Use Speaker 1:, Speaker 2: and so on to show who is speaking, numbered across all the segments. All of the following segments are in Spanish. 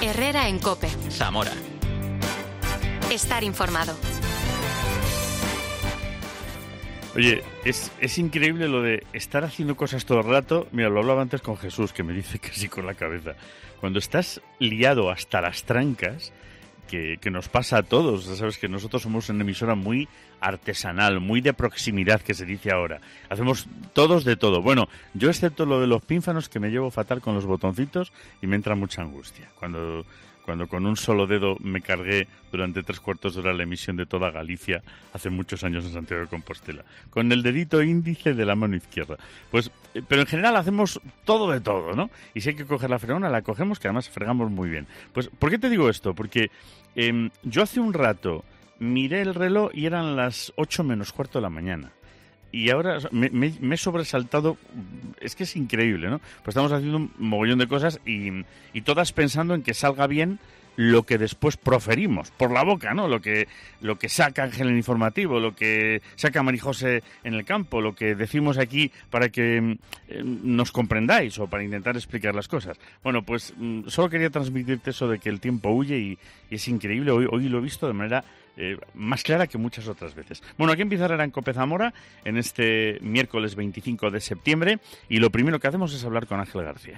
Speaker 1: Herrera en COPE.
Speaker 2: Zamora.
Speaker 1: Estar informado.
Speaker 3: Oye, es increíble lo de estar haciendo cosas todo el rato. Mira, lo hablaba antes con Jesús, que me dice que sí con la cabeza. Cuando estás liado hasta las trancas, que nos pasa a todos, ya sabes que nosotros somos una emisora muy artesanal, muy de proximidad, que se dice ahora. Hacemos todos de todo. Bueno, yo excepto lo de los pínfanos, que me llevo fatal con los botoncitos y me entra mucha angustia. Cuando con un solo dedo me cargué durante 3/4 de hora la emisión de toda Galicia hace muchos años en Santiago de Compostela, con el dedito índice de la mano izquierda. Pues, pero en general hacemos todo de todo, ¿no? Y si hay que coger la fregona, la cogemos, que además fregamos muy bien. Pues, ¿por qué te digo esto? Porque yo hace un rato miré el reloj y eran las 8 menos cuarto de la mañana. Y ahora me he sobresaltado, es que es increíble, ¿no? Pues estamos haciendo un mogollón de cosas y todas pensando en que salga bien lo que después proferimos por la boca, ¿no? Lo que saca Ángel en informativo, lo que saca Marijose en el campo, lo que decimos aquí para que nos comprendáis o para intentar explicar las cosas. Bueno, pues solo quería transmitirte eso de que el tiempo huye y es increíble. Hoy lo he visto de manera más clara que muchas otras veces. Bueno, aquí empieza Herrera en COPE Zamora en este miércoles 25 de septiembre y lo primero que hacemos es hablar con Ángel García.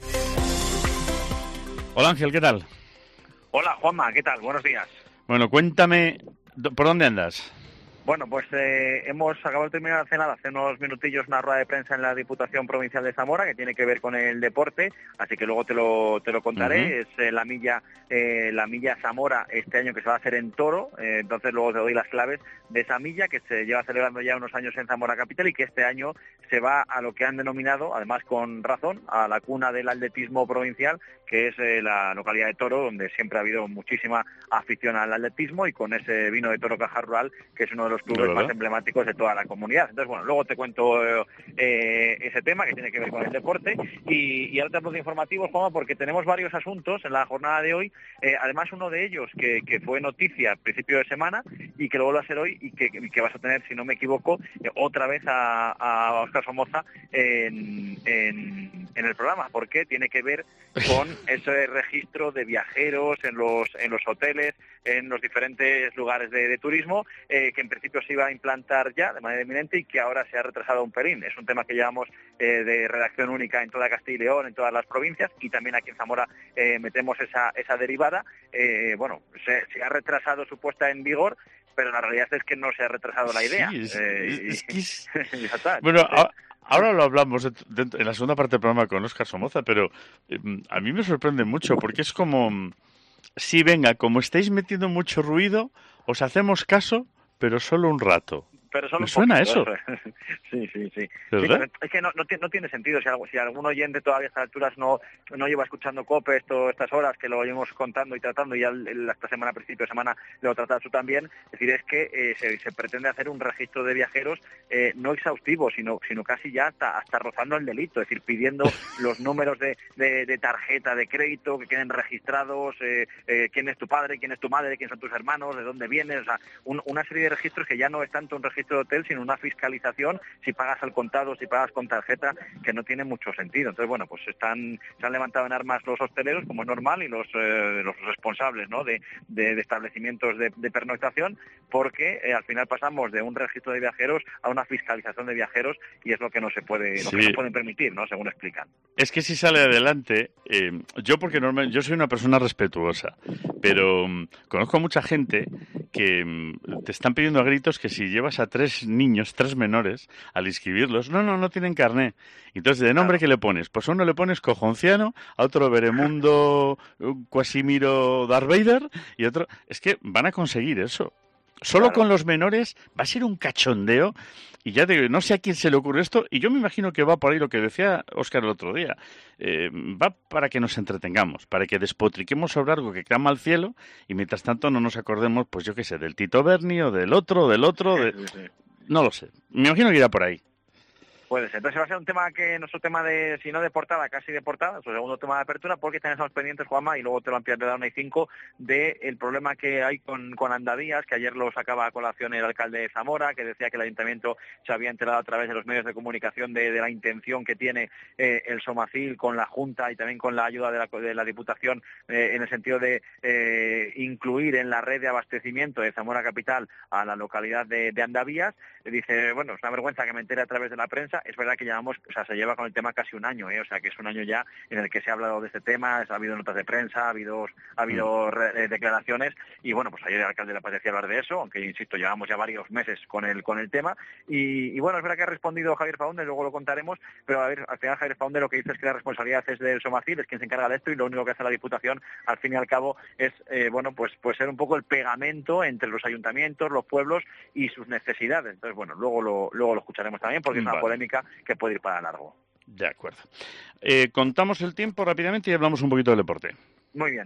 Speaker 3: Hola Ángel, ¿qué tal?
Speaker 4: Hola Juanma, ¿qué tal? Buenos días.
Speaker 3: Bueno, cuéntame, ¿por dónde andas?
Speaker 4: Bueno, pues hemos acabado de terminar hace nada, hace unos minutillos, una rueda de prensa en la Diputación Provincial de Zamora que tiene que ver con el deporte, así que luego te lo contaré.
Speaker 3: Uh-huh.
Speaker 4: Es la milla Zamora este año que se va a hacer en Toro, entonces luego te doy las claves de esa milla que se lleva celebrando ya unos años en Zamora Capital y que este año se va a lo que han denominado, además con razón, a la cuna del atletismo provincial, que es la localidad de Toro, donde siempre ha habido muchísima afición al atletismo y con ese vino de Toro Caja Rural, que es uno de los clubes más emblemáticos de toda la comunidad. Entonces, bueno, luego te cuento ese tema que tiene que ver con el deporte y ahora te hablo de informativos, Juanma, porque tenemos varios asuntos en la jornada de hoy, además uno de ellos que fue noticia a principio de semana y que lo vuelve a ser hoy y que vas a tener, si no me equivoco, otra vez a Óscar Somoza en el programa, porque tiene que ver con ese registro de viajeros en los hoteles, en los diferentes lugares de turismo, que en principio se iba a implantar ya de manera inminente y que ahora se ha retrasado un pelín. Es un tema que llevamos de redacción única en toda Castilla y León, en todas las provincias, y también aquí en Zamora metemos esa derivada. Bueno, se ha retrasado su puesta en vigor, pero la realidad es que no se ha retrasado la idea. Ya está.
Speaker 3: Bueno, ahora lo hablamos en la segunda parte del programa con Óscar Somoza, pero a mí me sorprende mucho porque es como, sí, venga, como estáis metiendo mucho ruido, os hacemos caso, pero solo un rato.
Speaker 4: Pero solo
Speaker 3: ¿Me suena eso?
Speaker 4: Sí.
Speaker 3: ¿Verdad?
Speaker 4: Es que no tiene sentido. Si algún oyente todavía a estas alturas no lleva escuchando COPE estas horas, que lo llevamos contando y tratando, y ya esta semana, a principio de semana, lo tratas tú también, es decir, es que se pretende hacer un registro de viajeros no exhaustivo, sino casi ya hasta rozando el delito, es decir, pidiendo los números de tarjeta de crédito que queden registrados, quién es tu padre, quién es tu madre, quién son tus hermanos, de dónde vienes, o sea, una serie de registros que ya no es tanto un registro de hotel, sino una fiscalización, si pagas al contado, si pagas con tarjeta, que no tiene mucho sentido. Entonces, bueno, pues se han levantado en armas los hosteleros, como es normal, y los responsables, ¿no?, de establecimientos de pernoctación, porque al final pasamos de un registro de viajeros a una fiscalización de viajeros, y es lo que no se puede, lo que no pueden permitir, ¿no?, según explican.
Speaker 3: Es que si sale adelante, yo soy una persona respetuosa, pero conozco a mucha gente que te están pidiendo a gritos que si llevas a 3 niños, 3 menores, al inscribirlos, no tienen carné. Entonces, ¿de nombre qué le pones? Pues a uno le pones Cojonciano, a otro Veremundo Quasimiro Darth Vader, y otro... Es que van a conseguir eso. Solo con los menores va a ser un cachondeo. Y ya te digo, no sé a quién se le ocurre esto, y yo me imagino que va por ahí lo que decía Óscar el otro día. Va para que nos entretengamos, para que despotriquemos sobre algo que clama al cielo, y mientras tanto no nos acordemos, pues yo qué sé, del Tito Berni o del otro.
Speaker 4: Sí.
Speaker 3: No lo sé. Me imagino que irá por ahí.
Speaker 4: Puede ser. Entonces va a ser un tema que nuestro tema de, si no de portada, casi de portada, nuestro segundo tema de apertura, porque también estamos pendientes, Juanma, y luego te lo ampliaré de una y 5, del problema que hay con Andavías, que ayer lo sacaba a colación el alcalde de Zamora, que decía que el ayuntamiento se había enterado a través de los medios de comunicación de la intención que tiene el Somacil con la Junta y también con la ayuda de la Diputación en el sentido de incluir en la red de abastecimiento de Zamora Capital a la localidad de Andavías. Dice, bueno, es una vergüenza que me entere a través de la prensa. Es verdad que llevamos, o sea, se lleva con el tema casi un año, o sea, que es un año ya en el que se ha hablado de este tema, ha habido notas de prensa, ha habido declaraciones, y bueno, pues ayer el alcalde le apetecía hablar de eso, aunque, insisto, llevamos ya varios meses con el tema, y bueno, es verdad que ha respondido Javier Faunde, luego lo contaremos, pero a ver, al final Javier Faunde lo que dice es que la responsabilidad es del Somacil, es quien se encarga de esto, y lo único que hace la Diputación, al fin y al cabo, es, bueno, pues ser un poco el pegamento entre los ayuntamientos, los pueblos y sus necesidades. Entonces, bueno, luego lo escucharemos también, porque es una polémica que puede ir para largo.
Speaker 3: De acuerdo. Contamos el tiempo rápidamente y hablamos un poquito del deporte.
Speaker 4: Muy bien.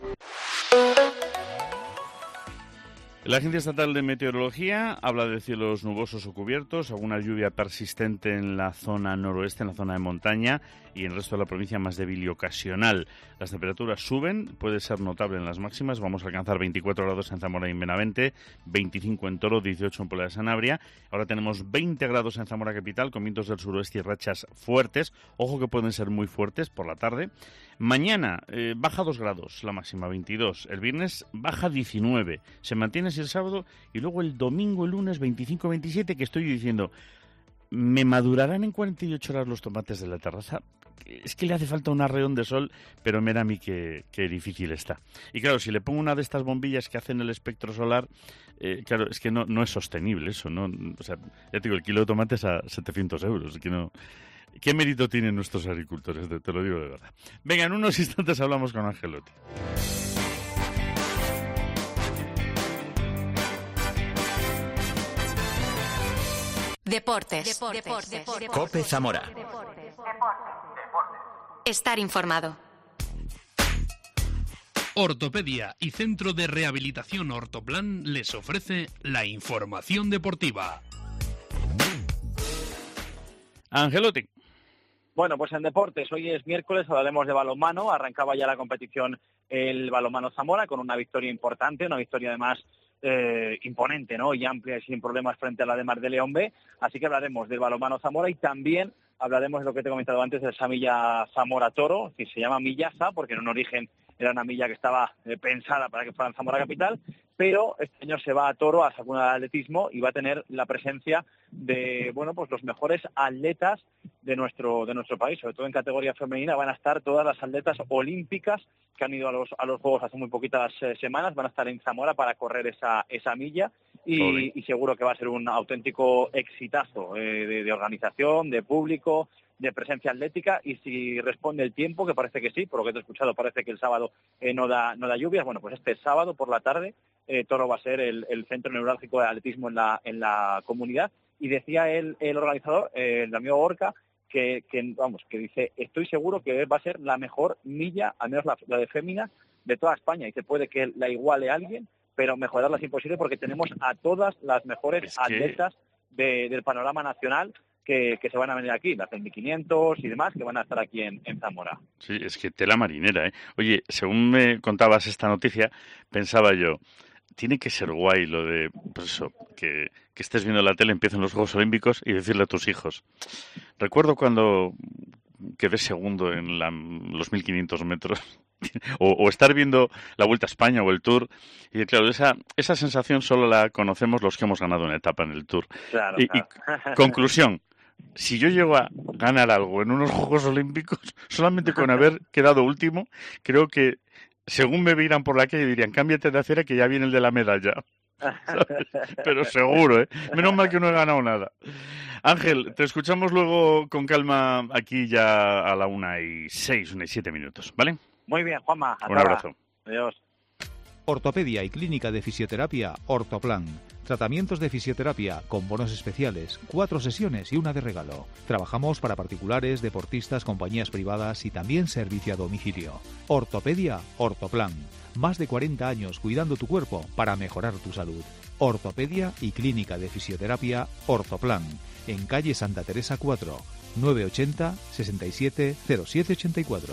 Speaker 3: La Agencia Estatal de Meteorología habla de cielos nubosos o cubiertos, alguna lluvia persistente en la zona noroeste, en la zona de montaña, y en el resto de la provincia más débil y ocasional. Las temperaturas suben, puede ser notable en las máximas, vamos a alcanzar 24 grados en Zamora y en Benavente, 25 en Toro, 18 en Puebla de Sanabria. Ahora tenemos 20 grados en Zamora Capital, con vientos del suroeste y rachas fuertes, ojo que pueden ser muy fuertes por la tarde. Mañana baja 2 grados, la máxima 22. El viernes baja 19. Se mantiene así el sábado y luego el domingo, el lunes 25-27, que estoy diciendo, ¿me madurarán en 48 horas los tomates de la terraza? Es que le hace falta un arreón de sol, pero mira a mí qué difícil está. Y claro, si le pongo una de estas bombillas que hacen el espectro solar, claro, es que no es sostenible eso, ¿no? O sea, ya te digo, el kilo de tomates a 700 euros, es que no... ¿Qué mérito tienen nuestros agricultores? Te lo digo de verdad. Venga, en unos instantes hablamos con Angelotti.
Speaker 1: Deportes.
Speaker 2: COPE Zamora.
Speaker 1: Estar informado.
Speaker 5: Ortopedia y Centro de Rehabilitación Ortoplan les ofrece la información deportiva.
Speaker 3: Angelotti.
Speaker 4: Bueno, pues en deportes, hoy es miércoles, hablaremos de balonmano. Arrancaba ya la competición el balonmano Zamora con una victoria importante, una victoria además imponente, ¿no? Y amplia y sin problemas frente a la de Mar de León B. Así que hablaremos del balonmano Zamora y también hablaremos de lo que te he comentado antes, de esa milla Zamora-Toro, que se llama Millasa, porque en un origen era una milla que estaba pensada para que fuera en Zamora Capital, pero este año se va a Toro, a Saguna de Atletismo, y va a tener la presencia de, bueno, pues los mejores atletas de nuestro país, sobre todo en categoría femenina. Van a estar todas las atletas olímpicas que han ido a los Juegos hace muy poquitas semanas, van a estar en Zamora para correr esa milla, y seguro que va a ser un auténtico exitazo de organización, de público, de presencia atlética, y si responde el tiempo, que parece que sí, por lo que te he escuchado parece que el sábado no da lluvias, bueno, pues este sábado por la tarde Toro va a ser el centro neurálgico de atletismo en la comunidad, y decía el organizador, el amigo Gorka, que dice, estoy seguro que va a ser la mejor milla, al menos la de féminas, de toda España, y se puede que la iguale a alguien, pero mejorarla es imposible porque tenemos a todas las mejores atletas del panorama nacional que se van a venir aquí, las del 1500 y demás, que van a estar aquí en Zamora.
Speaker 3: Sí, es que tela marinera, ¿eh? Oye, según me contabas esta noticia, pensaba yo, tiene que ser guay lo de, pues eso, que estés viendo la tele, empiezan los Juegos Olímpicos y decirle a tus hijos. Recuerdo cuando quedé segundo en los 1500 metros, o estar viendo la Vuelta a España o el Tour, y claro, esa sensación solo la conocemos los que hemos ganado una etapa en el Tour.
Speaker 4: Claro,
Speaker 3: y conclusión, si yo llego a ganar algo en unos Juegos Olímpicos, solamente con haber quedado último, creo que según me vieran por la calle dirían, cámbiate de acera que ya viene el de la medalla. ¿Sabes? Pero seguro, ¿eh? Menos mal que no he ganado nada. Ángel, te escuchamos luego con calma aquí ya a la 1:06, 1:07, ¿vale?
Speaker 4: Muy bien, Juanma.
Speaker 3: Un abrazo.
Speaker 4: Adiós.
Speaker 6: Ortopedia y Clínica de Fisioterapia Ortoplan. Tratamientos de fisioterapia con bonos especiales, 4 sesiones y una de regalo. Trabajamos para particulares, deportistas, compañías privadas y también servicio a domicilio. Ortopedia Ortoplan. Más de 40 años cuidando tu cuerpo para mejorar tu salud. Ortopedia y Clínica de Fisioterapia Ortoplan, en calle Santa Teresa 4, 980 67 0784.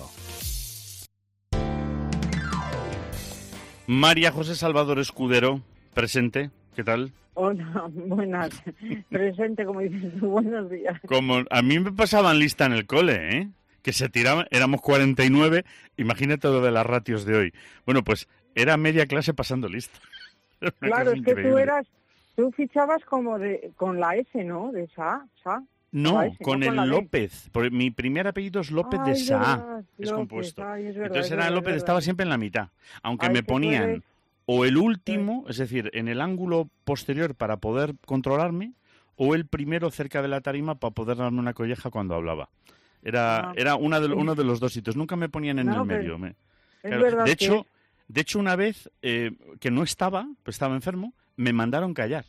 Speaker 3: María José Salvador Escudero, presente, ¿qué tal?
Speaker 7: Hola, buenas. Presente, como dices tú, buenos días.
Speaker 3: Como a mí me pasaban lista en el cole, ¿eh? Que se tiraban, éramos 49, imagínate lo de las ratios de hoy. Bueno, pues era media clase pasando lista.
Speaker 7: Claro, es que tú fichabas como con la S, ¿no? De Sa.
Speaker 3: No,
Speaker 7: S,
Speaker 3: con
Speaker 7: no
Speaker 3: el
Speaker 7: con
Speaker 3: López. Porque mi primer apellido es López de Saa, es compuesto. Entonces era López, estaba siempre en la mitad. Aunque me ponían o el último, es decir, en el ángulo posterior para poder controlarme, o el primero cerca de la tarima para poder darme una colleja cuando hablaba. Era uno de los dos sitios. Nunca me ponían en el medio. Claro, de hecho, una vez que no estaba, pues estaba enfermo, me mandaron callar.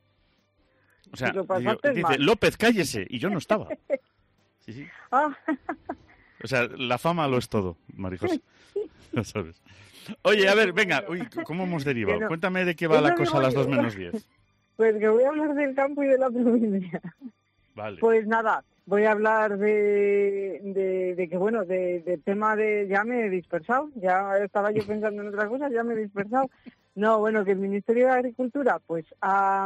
Speaker 3: O sea, dice, López, cállese. Y yo no estaba. Sí. O sea, la fama lo es todo, Marijose. Lo sabes. Oye, a ver, venga. Uy, ¿cómo hemos derivado? Cuéntame de qué va la cosa a las 2 menos 10.
Speaker 7: Pues que voy a hablar del campo y de la provincia.
Speaker 3: Vale.
Speaker 7: Pues nada, voy a hablar de que, bueno, del tema de... Ya me he dispersado, ya estaba yo pensando en otra cosa, ya me he dispersado. No, bueno, que el Ministerio de Agricultura, pues ha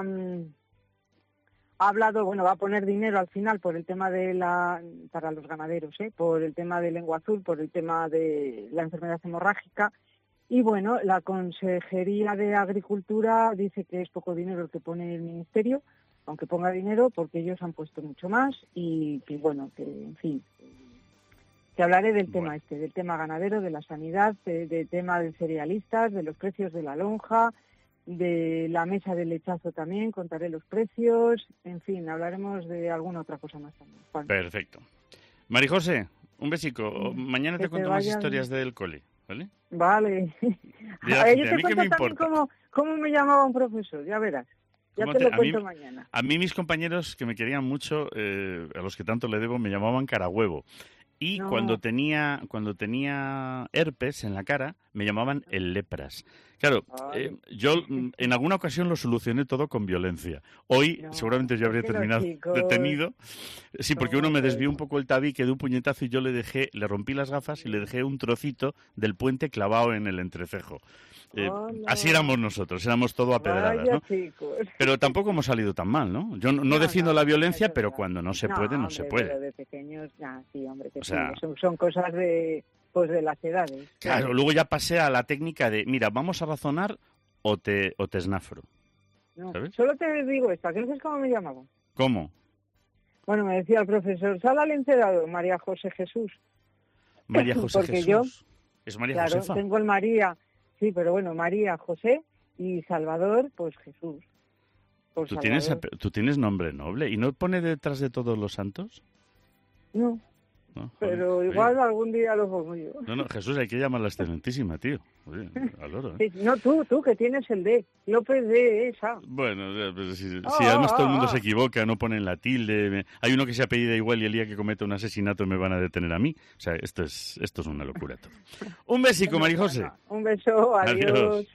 Speaker 7: hablado, bueno, va a poner dinero al final por el tema para los ganaderos, por el tema de lengua azul, por el tema de la enfermedad hemorrágica. Y bueno, la Consejería de Agricultura dice que es poco dinero el que pone el Ministerio, aunque ponga dinero, porque ellos han puesto mucho más y que, bueno, que, en fin, que hablaré del tema del tema ganadero, de la sanidad, del tema de cerealistas, de los precios de la lonja, de la mesa del lechazo también, contaré los precios, en fin, hablaremos de alguna otra cosa más también. Juan.
Speaker 3: Perfecto. Marijose, un besico. Mañana te cuento más historias del cole, ¿vale?
Speaker 7: Vale.
Speaker 3: A
Speaker 7: yo te cuento también cómo me llamaba un profesor, ya verás. Ya te lo cuento mañana.
Speaker 3: A mí mis compañeros, que me querían mucho, a los que tanto le debo, me llamaban carahuevo. Y cuando tenía herpes en la cara, me llamaban el lepras. Claro, yo en alguna ocasión lo solucioné todo con violencia. Hoy seguramente yo habría terminado detenido. Sí, porque uno me desvió un poco el tabique de un puñetazo y yo le rompí las gafas y le dejé un trocito del puente clavado en el entrecejo. Así éramos nosotros, éramos todo a pedradas, ¿no? Pero tampoco hemos salido tan mal, ¿no? Yo no defiendo la violencia, pero cuando no se puede, no se puede.
Speaker 7: Pero de pequeños, sí, hombre, que son cosas de las edades.
Speaker 3: Claro, luego ya pasé a la técnica de, mira, vamos a razonar o te esnafro. ¿Sabes?
Speaker 7: Solo te digo esto, ¿qué es cómo me llamaban?
Speaker 3: ¿Cómo?
Speaker 7: Bueno, me decía el profesor, sal al encerado, María José Jesús.
Speaker 3: María José
Speaker 7: porque
Speaker 3: Jesús. ¿Es María Josefa?
Speaker 7: Claro, tengo el María... Sí, pero bueno, María, José y Salvador, pues Jesús.
Speaker 3: ¿Tú tienes nombre noble? ¿Y no pone detrás de todos los santos?
Speaker 7: No, pero igual algún día lo pongo yo.
Speaker 3: No, Jesús, hay que llamarla excelentísima, tío. Oye, al oro,
Speaker 7: ¿eh? Sí, no, tú, que tienes el D. López de esa.
Speaker 3: Bueno, pues, si además todo el mundo se equivoca, no ponen la tilde. Hay uno que se apellida igual y el día que cometa un asesinato me van a detener a mí. O sea, esto es una locura todo. Un besico, Marijose.
Speaker 7: Un beso, adiós.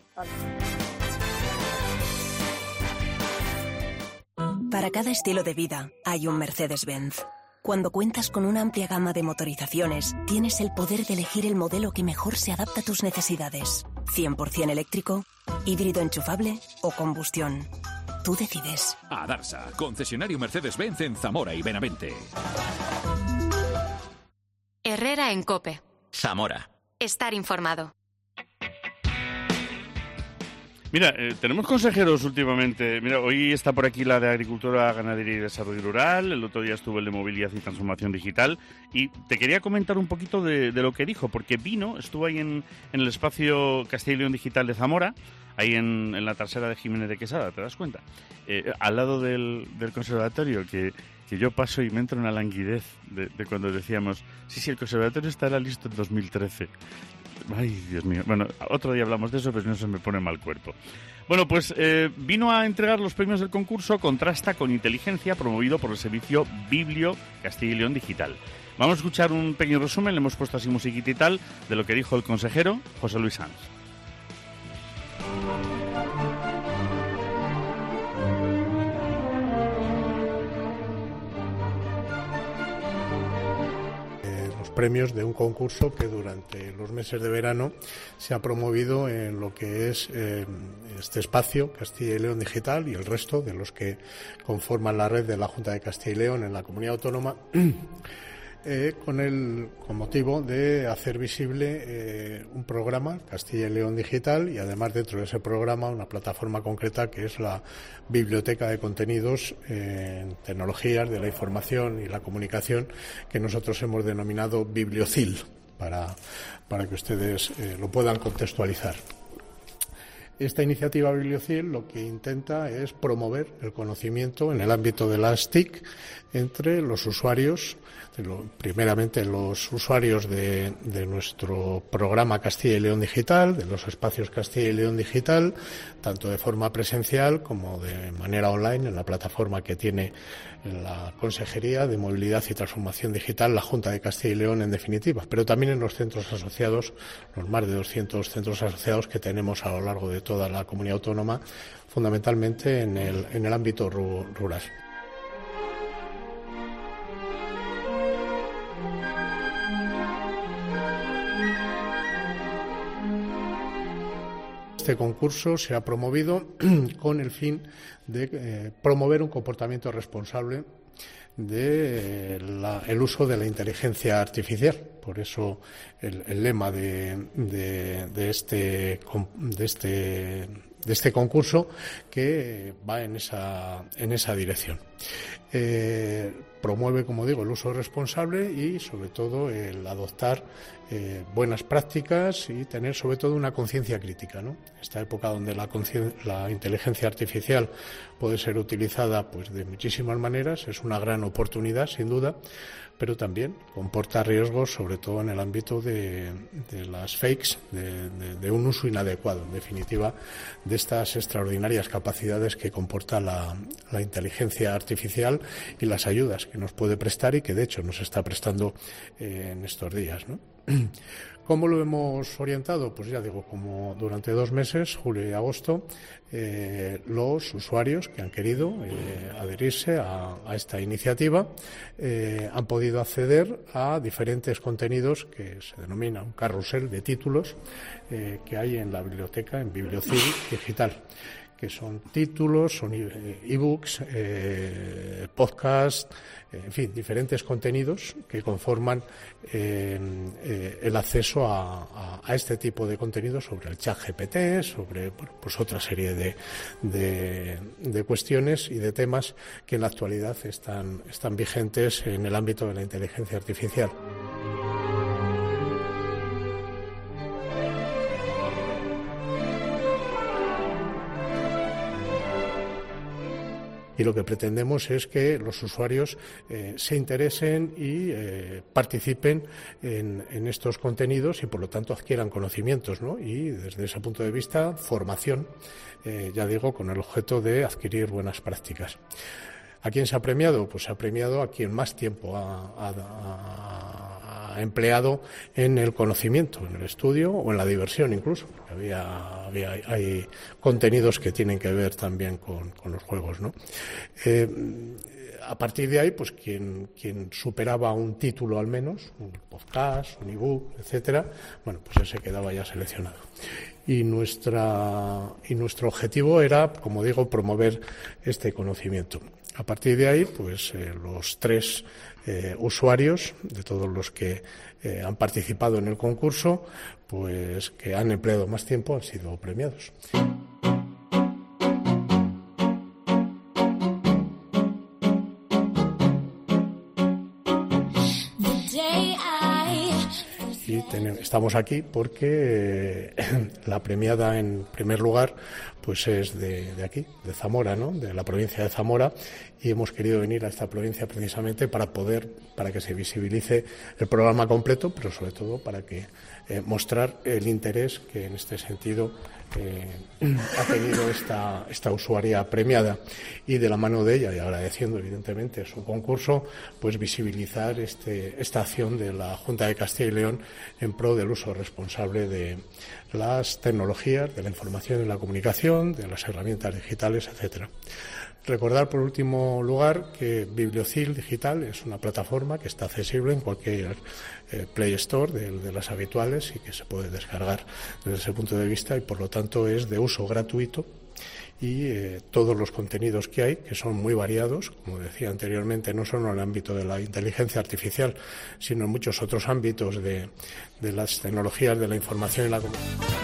Speaker 8: Para cada estilo de vida hay un Mercedes-Benz. Cuando cuentas con una amplia gama de motorizaciones, tienes el poder de elegir el modelo que mejor se adapta a tus necesidades. 100% eléctrico, híbrido enchufable o combustión. Tú decides.
Speaker 2: Adarsa, concesionario Mercedes-Benz en Zamora y Benavente.
Speaker 1: Herrera en COPE.
Speaker 2: Zamora.
Speaker 1: Estar informado.
Speaker 3: Mira, tenemos consejeros últimamente. Mira, hoy está por aquí la de Agricultura, Ganadería y Desarrollo Rural. El otro día estuvo el de Movilidad y Transformación Digital. Y te quería comentar un poquito de lo que dijo, porque estuvo ahí en el espacio Castilla y León Digital de Zamora, ahí en la trasera de Jiménez de Quesada, ¿te das cuenta? Al lado del conservatorio, que yo paso y me entro en una languidez de cuando decíamos, sí, el conservatorio estará listo en 2013. Ay, Dios mío. Bueno, otro día hablamos de eso, pero no se me pone mal cuerpo. Bueno, pues vino a entregar los premios del concurso Contrasta con Inteligencia, promovido por el servicio Biblio Castilla y León Digital. Vamos a escuchar un pequeño resumen, le hemos puesto así musiquita y tal, de lo que dijo el consejero José Luis Sanz.
Speaker 9: premios de un concurso que durante los meses de verano se ha promovido en lo que es este espacio, Castilla y León Digital, y el resto de los que conforman la red de la Junta de Castilla y León en la comunidad autónoma, con motivo de hacer visible un programa, Castilla y León Digital, y además dentro de ese programa una plataforma concreta que es la Biblioteca de Contenidos en Tecnologías de la Información y la Comunicación, que nosotros hemos denominado Bibliocil, para que ustedes lo puedan contextualizar. Esta iniciativa Bibliocil lo que intenta es promover el conocimiento en el ámbito de las TIC entre los usuarios, primeramente los usuarios de nuestro programa Castilla y León Digital, de los espacios Castilla y León Digital, tanto de forma presencial como de manera online en la plataforma que tiene la Consejería de Movilidad y Transformación Digital, la Junta de Castilla y León en definitiva, pero también en los centros asociados, los más de 200 centros asociados que tenemos a lo largo de toda la comunidad autónoma, fundamentalmente en el ámbito rural. Este concurso se ha promovido con el fin de promover un comportamiento responsable el uso de la inteligencia artificial. Por eso el lema de este concurso, que va en esa dirección. Promueve, como digo, el uso responsable y sobre todo el adoptar buenas prácticas y tener sobre todo una conciencia crítica, ¿no? Esta época donde la inteligencia artificial puede ser utilizada pues de muchísimas maneras, es una gran oportunidad sin duda, pero también comporta riesgos, sobre todo en el ámbito de las fakes, de un uso inadecuado, en definitiva, de estas extraordinarias capacidades que comporta la inteligencia artificial y las ayudas que nos puede prestar y que de hecho nos está prestando en estos días, ¿no? ¿Cómo lo hemos orientado? Pues ya digo, como durante 2 meses, julio y agosto, los usuarios que han querido adherirse a esta iniciativa han podido acceder a diferentes contenidos que se denomina un carrusel de títulos que hay en la biblioteca, en Bibliocil Digital, que son títulos, son ebooks, podcasts, en fin, diferentes contenidos que conforman el acceso a este tipo de contenidos sobre el chat GPT, sobre pues otra serie de cuestiones y de temas que en la actualidad están vigentes en el ámbito de la inteligencia artificial. Y lo que pretendemos es que los usuarios se interesen y participen en estos contenidos y por lo tanto adquieran conocimientos, ¿no? Y desde ese punto de vista, formación, ya digo, con el objeto de adquirir buenas prácticas. ¿A quién se ha premiado? Pues se ha premiado a quien más tiempo ha empleado en el conocimiento, en el estudio o en la diversión incluso. Hay contenidos que tienen que ver también con los juegos, ¿no? A partir de ahí, pues quien superaba un título al menos, un podcast, un ebook, etcétera, bueno, pues ese quedaba ya seleccionado. Y nuestro objetivo era, como digo, promover este conocimiento. A partir de ahí, pues los 3 usuarios, de todos los que han participado en el concurso, pues que han empleado más tiempo, han sido premiados. Y estamos aquí porque la premiada en primer lugar pues es de aquí, de Zamora, ¿no? De la provincia de Zamora, y hemos querido venir a esta provincia precisamente para que se visibilice el programa completo, pero sobre todo para que mostrar el interés que en este sentido ha tenido esta usuaria premiada, y de la mano de ella, y agradeciendo evidentemente su concurso, pues visibilizar esta acción de la Junta de Castilla y León en pro del uso responsable de las tecnologías, de la información y la comunicación, de las herramientas digitales, etcétera. Recordar, por último lugar, que Bibliocil Digital es una plataforma que está accesible en cualquier Play Store de las habituales y que se puede descargar desde ese punto de vista y, por lo tanto, es de uso gratuito. Y todos los contenidos que hay, que son muy variados, como decía anteriormente, no solo en el ámbito de la inteligencia artificial, sino en muchos otros ámbitos de las tecnologías de la información y la comunicación.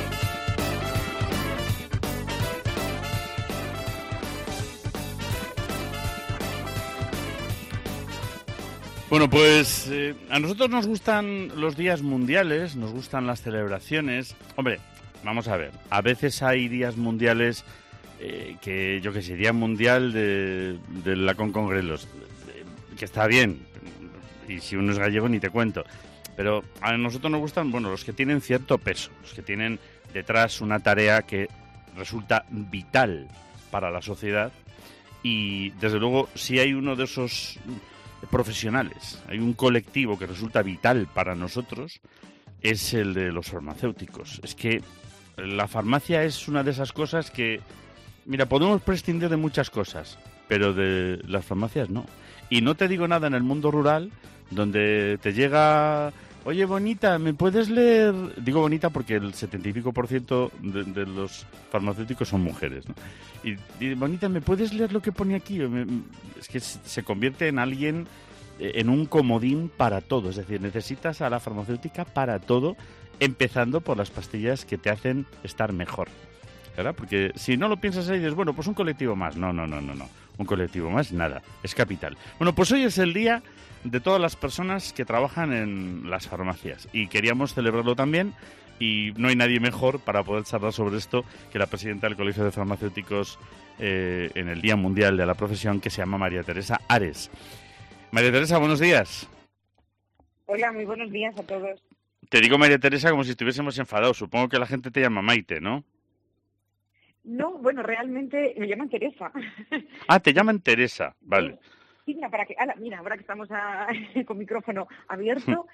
Speaker 3: Bueno, pues a nosotros nos gustan los días mundiales, nos gustan las celebraciones. Hombre, vamos a ver, a veces hay días mundiales que, yo qué sé, Día Mundial de la Concongrelos, que está bien, y si uno es gallego ni te cuento, pero a nosotros nos gustan, bueno, los que tienen cierto peso, los que tienen detrás una tarea que resulta vital para la sociedad y, desde luego, si hay uno de esos profesionales, hay un colectivo que resulta vital para nosotros, es el de los farmacéuticos. Es que la farmacia es una de esas cosas que, mira, podemos prescindir de muchas cosas, pero de las farmacias no. Y no te digo nada en el mundo rural, donde te llega: oye, bonita, ¿me puedes leer? Digo bonita porque el 70 y pico % de los farmacéuticos son mujeres, ¿no? Y bonita, ¿me puedes leer lo que pone aquí? Es que se convierte en alguien, en un comodín para todo. Es decir, necesitas a la farmacéutica para todo, empezando por las pastillas que te hacen estar mejor, ¿verdad? Porque si no lo piensas ahí, dices, bueno, pues un colectivo más. No. Un colectivo más, nada. Es capital. Bueno, pues hoy es el día de todas las personas que trabajan en las farmacias y queríamos celebrarlo también, y no hay nadie mejor para poder charlar sobre esto que la presidenta del Colegio de Farmacéuticos en el Día Mundial de la Profesión, que se llama María Teresa Ares. María Teresa, buenos días.
Speaker 10: Hola, muy buenos días a todos.
Speaker 3: Te digo María Teresa como si estuviésemos enfadados. Supongo que la gente te llama Maite, ¿no?
Speaker 10: No, bueno, realmente me llaman Teresa.
Speaker 3: Ah, te llaman Teresa, vale.
Speaker 10: Sí, mira, ahora que estamos con micrófono abierto,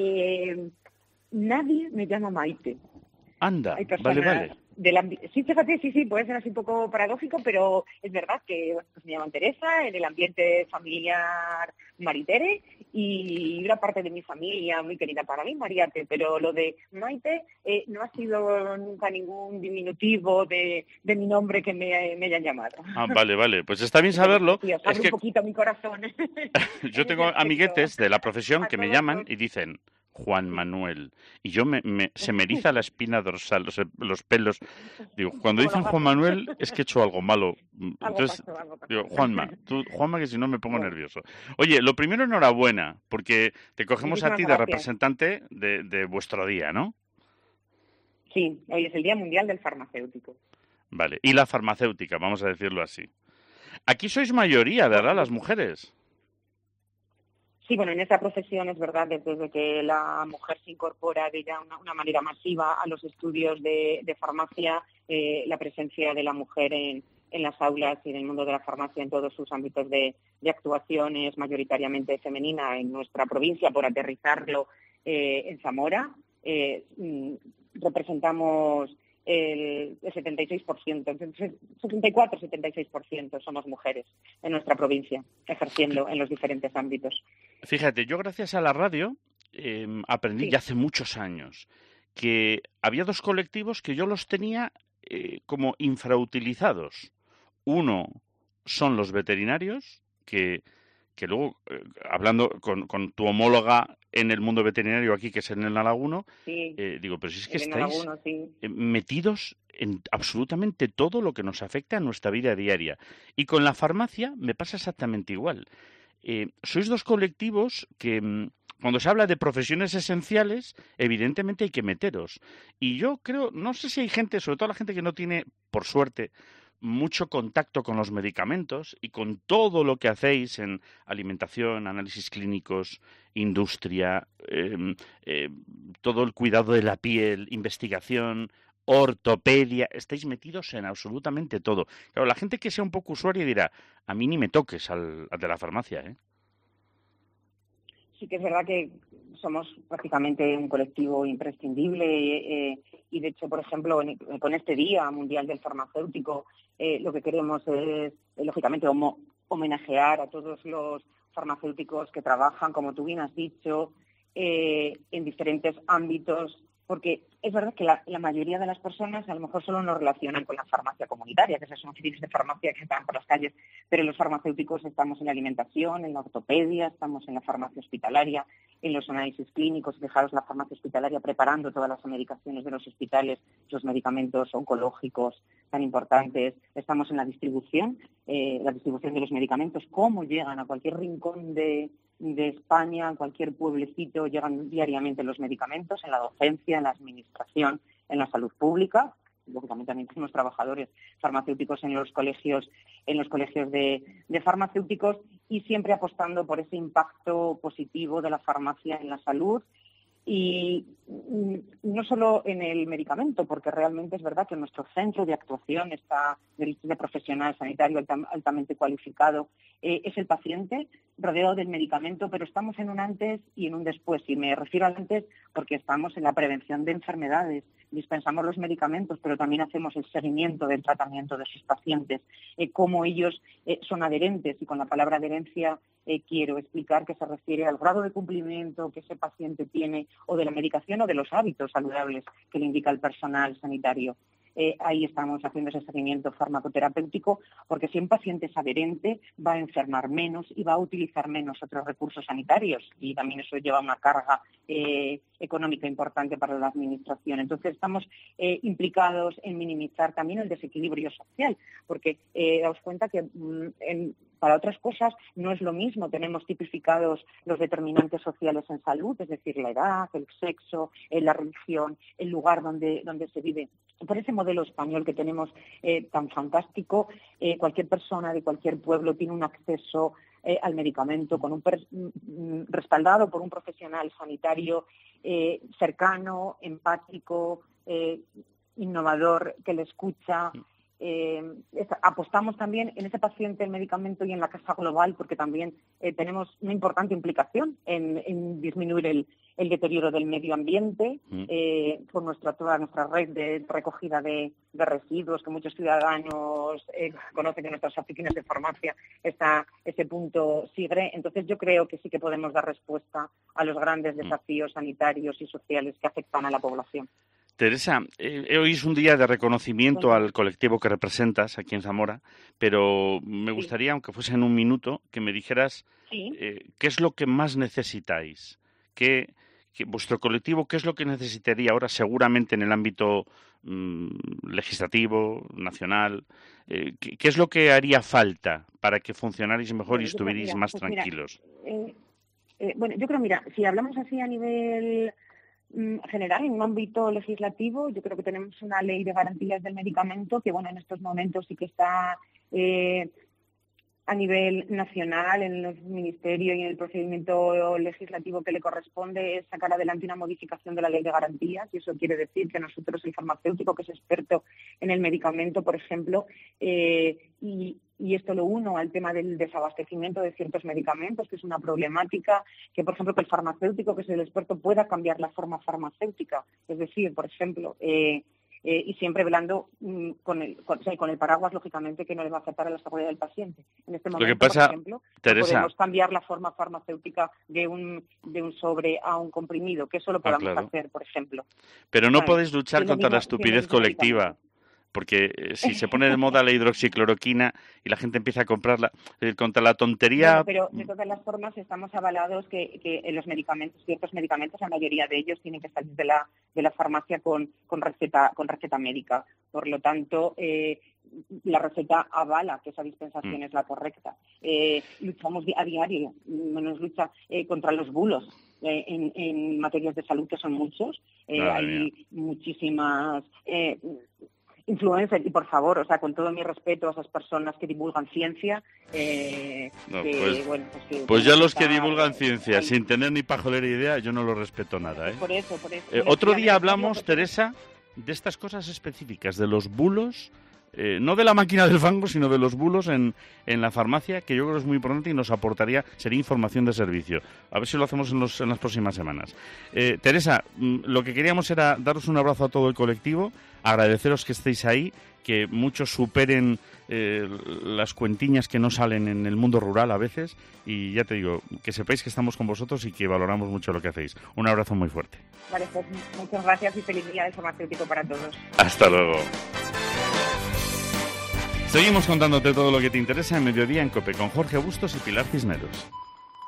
Speaker 10: nadie me llama Maite.
Speaker 3: Anda, vale.
Speaker 10: Sí, fíjate, sí, puede ser así un poco paradójico, pero es verdad que me llaman Teresa, en el ambiente familiar Maritere, y una parte de mi familia muy querida para mí, Mariate, pero lo de Maite no ha sido nunca ningún diminutivo de mi nombre que me hayan llamado.
Speaker 3: Ah, vale, pues está bien saberlo.
Speaker 10: Sí, abre un poquito mi corazón.
Speaker 3: Yo tengo amiguetes de la profesión que me llaman y dicen Juan Manuel, y yo se me eriza la espina dorsal, los pelos. Digo, cuando dicen Juan Manuel es que he hecho algo malo. Entonces, digo, Juanma, que si no me pongo nervioso. Oye, lo primero, enhorabuena, porque te cogemos a ti de representante de vuestro día, ¿no?
Speaker 10: Sí, hoy es el Día Mundial del Farmacéutico.
Speaker 3: Vale, y la farmacéutica, vamos a decirlo así. Aquí sois mayoría, ¿verdad, las mujeres?
Speaker 10: Sí, bueno, en esta profesión es verdad, desde que la mujer se incorpora de ya una manera masiva a los estudios de farmacia, la presencia de la mujer en las aulas y en el mundo de la farmacia en todos sus ámbitos de actuación es mayoritariamente femenina en nuestra provincia. Por aterrizarlo en Zamora, representamos el 76%, 74-76% somos mujeres en nuestra provincia, ejerciendo en los diferentes ámbitos.
Speaker 3: Fíjate, yo gracias a la radio aprendí ya hace muchos años que había dos colectivos que yo los tenía como infrautilizados. Uno son los veterinarios, que luego, hablando con tu homóloga en el mundo veterinario aquí, que es en el Nalaguno, digo, pero si es que estáis metidos en absolutamente todo lo que nos afecta a nuestra vida diaria. Y con la farmacia me pasa exactamente igual. Sois dos colectivos que, cuando se habla de profesiones esenciales, evidentemente hay que meteros. Y yo creo, no sé si hay gente, sobre todo la gente que no tiene, por suerte, mucho contacto con los medicamentos y con todo lo que hacéis en alimentación, análisis clínicos, industria, todo el cuidado de la piel, investigación, ortopedia, estáis metidos en absolutamente todo. Claro, la gente que sea un poco usuaria dirá, a mí ni me toques al de la farmacia, ¿eh?
Speaker 10: Sí que es verdad que somos prácticamente un colectivo imprescindible y, de hecho, por ejemplo, con este Día Mundial del Farmacéutico, lo que queremos es, lógicamente, homenajear a todos los farmacéuticos que trabajan, como tú bien has dicho, en diferentes ámbitos, porque es verdad que la mayoría de las personas a lo mejor solo nos relacionan con la farmacia comunitaria, que esas son oficinas de farmacia que están por las calles, pero los farmacéuticos estamos en la alimentación, en la ortopedia, estamos en la farmacia hospitalaria, en los análisis clínicos. Fijaros, la farmacia hospitalaria preparando todas las medicaciones de los hospitales, los medicamentos oncológicos tan importantes. Estamos en la distribución de los medicamentos, cómo llegan a cualquier rincón de España, en cualquier pueblecito, llegan diariamente los medicamentos, en la docencia, en la administración, en la salud pública. Lógicamente también tenemos trabajadores farmacéuticos en los colegios de farmacéuticos, y siempre apostando por ese impacto positivo de la farmacia en la salud. Y no solo en el medicamento, porque realmente es verdad que nuestro centro de actuación está de profesional sanitario altamente cualificado, es el paciente rodeado del medicamento, pero estamos en un antes y en un después. Y me refiero al antes porque estamos en la prevención de enfermedades, dispensamos los medicamentos, pero también hacemos el seguimiento del tratamiento de sus pacientes, cómo ellos son adherentes, y con la palabra adherencia quiero explicar que se refiere al grado de cumplimiento que ese paciente tiene, o de la medicación o de los hábitos saludables que le indica el personal sanitario. Ahí estamos haciendo ese seguimiento farmacoterapéutico, porque si un paciente es adherente va a enfermar menos y va a utilizar menos otros recursos sanitarios, y también eso lleva una carga económica importante para la administración. Entonces estamos implicados en minimizar también el desequilibrio social, porque daos cuenta que para otras cosas no es lo mismo. Tenemos tipificados los determinantes sociales en salud, es decir, la edad, el sexo, la religión, el lugar donde se vive. Por ese modelo español que tenemos tan fantástico, cualquier persona de cualquier pueblo tiene un acceso al medicamento respaldado por un profesional sanitario cercano, empático, innovador, que le escucha. Apostamos también en ese paciente, el medicamento, y en la casa global, porque también tenemos una importante implicación en disminuir el deterioro del medio ambiente, con toda nuestra red de recogida de residuos, que muchos ciudadanos conocen que en nuestras oficinas de farmacia está ese punto SIGRE. Entonces yo creo que sí que podemos dar respuesta a los grandes desafíos sanitarios y sociales que afectan a la población.
Speaker 3: Teresa, hoy es un día de reconocimiento al colectivo que representas aquí en Zamora, pero me gustaría, aunque fuese en un minuto, que me dijeras qué es lo que más necesitáis, que vuestro colectivo, qué es lo que necesitaría ahora, seguramente en el ámbito legislativo, nacional, qué es lo que haría falta para que funcionarais mejor y estuvierais más tranquilos.
Speaker 10: Yo creo, si hablamos así a nivel general, en un ámbito legislativo, yo creo que tenemos una ley de garantías del medicamento que, en estos momentos sí que está a nivel nacional, en el Ministerio y en el procedimiento legislativo que le corresponde, es sacar adelante una modificación de la ley de garantías, y eso quiere decir que nosotros, el farmacéutico que es experto en el medicamento, por ejemplo, y esto lo uno al tema del desabastecimiento de ciertos medicamentos, que es una problemática, que por ejemplo que el farmacéutico, que es el experto, pueda cambiar la forma farmacéutica, es decir, por ejemplo, y siempre velando con el paraguas, lógicamente, que no le va a afectar a la seguridad del paciente. En este momento, por ejemplo, Teresa, podemos cambiar la forma farmacéutica de un sobre a un comprimido, que eso lo podamos hacer, por ejemplo.
Speaker 3: Pero no podéis luchar contra la estupidez colectiva. Porque si se pone de moda la hidroxicloroquina y la gente empieza a comprarla, contra la tontería...
Speaker 10: Pero de todas las formas estamos avalados que los medicamentos, ciertos medicamentos, la mayoría de ellos tienen que salir de la farmacia con receta médica. Por lo tanto, la receta avala que esa dispensación es la correcta. Luchamos a diario, nos lucha contra los bulos. En materias de salud, que son muchos, hay muchísimas... influencer, y por favor, con todo mi respeto a esas personas que divulgan ciencia,
Speaker 3: pues ya los que divulgan ciencia sin tener ni pajolera idea, yo no lo respeto nada,
Speaker 10: Por eso.
Speaker 3: Otro día hablamos, Teresa, de estas cosas específicas, de los bulos no de la máquina del fango, sino de los bulos en la farmacia, que yo creo que es muy importante y nos aportaría, sería información de servicio. A ver si lo hacemos en las próximas semanas. Teresa, lo que queríamos era daros un abrazo a todo el colectivo, agradeceros que estéis ahí, que muchos superen las cuentiñas que no salen en el mundo rural a veces, y ya te digo, que sepáis que estamos con vosotros y que valoramos mucho lo que hacéis. Un abrazo muy fuerte.
Speaker 10: Vale, pues muchas gracias y feliz día del farmacéutico para todos.
Speaker 3: Hasta luego. Seguimos contándote todo lo que te interesa en Mediodía en COPE con Jorge Bustos y Pilar Cisneros.